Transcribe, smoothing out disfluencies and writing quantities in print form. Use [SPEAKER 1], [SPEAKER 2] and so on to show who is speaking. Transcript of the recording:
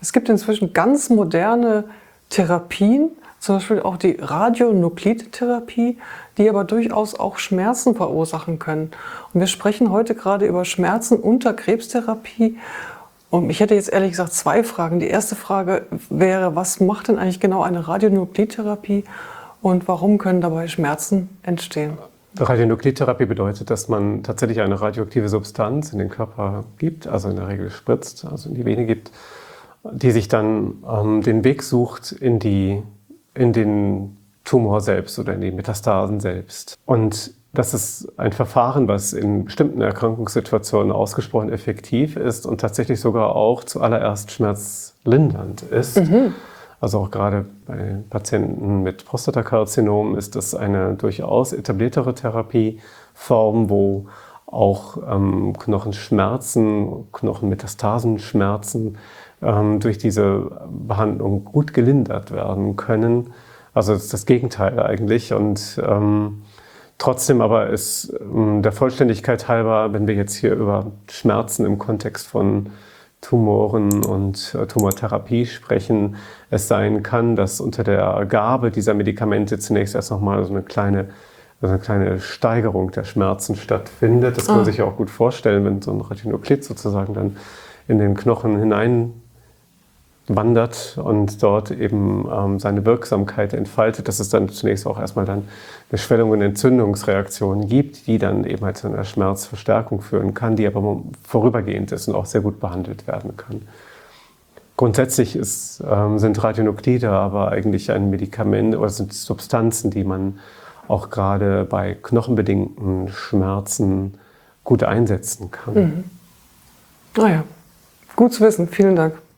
[SPEAKER 1] Es gibt inzwischen ganz moderne Therapien, zum Beispiel auch die Radionuklidtherapie, die aber durchaus auch Schmerzen verursachen können. Und wir sprechen heute gerade über Schmerzen unter Krebstherapie. Und ich hätte jetzt ehrlich gesagt 2 Fragen. Die erste Frage wäre, was macht denn eigentlich genau eine Radionuklidtherapie und warum können dabei Schmerzen entstehen?
[SPEAKER 2] Radionuklidtherapie bedeutet, dass man tatsächlich eine radioaktive Substanz in den Körper gibt, also in der Regel spritzt, also in die Vene gibt, die sich dann den Weg sucht in den Tumor selbst oder in die Metastasen selbst. Und das ist ein Verfahren, was in bestimmten Erkrankungssituationen ausgesprochen effektiv ist und tatsächlich sogar auch zuallererst schmerzlindernd ist. Also auch gerade bei Patienten mit Prostatakarzinom ist das eine durchaus etabliertere Therapieform, wo auch Knochenschmerzen, Knochenmetastasenschmerzen durch diese Behandlung gut gelindert werden können. Also das ist das Gegenteil eigentlich. Und trotzdem aber ist der Vollständigkeit halber, wenn wir jetzt hier über Schmerzen im Kontext von Tumoren und Tumortherapie sprechen, es sein kann, dass unter der Gabe dieser Medikamente zunächst erst nochmal so eine kleine Steigerung der Schmerzen stattfindet. Das kann man sich ja auch gut vorstellen, wenn so ein Retinoklid sozusagen dann in den Knochen hinein wandert und dort eben seine Wirksamkeit entfaltet, dass es dann zunächst auch erstmal dann eine Schwellung- und Entzündungsreaktion gibt, die dann eben halt zu einer Schmerzverstärkung führen kann, die aber vorübergehend ist und auch sehr gut behandelt werden kann. Grundsätzlich sind Radionuklide aber eigentlich ein Medikament oder sind Substanzen, die man auch gerade bei knochenbedingten Schmerzen gut einsetzen kann.
[SPEAKER 1] Naja, gut zu wissen. Vielen Dank.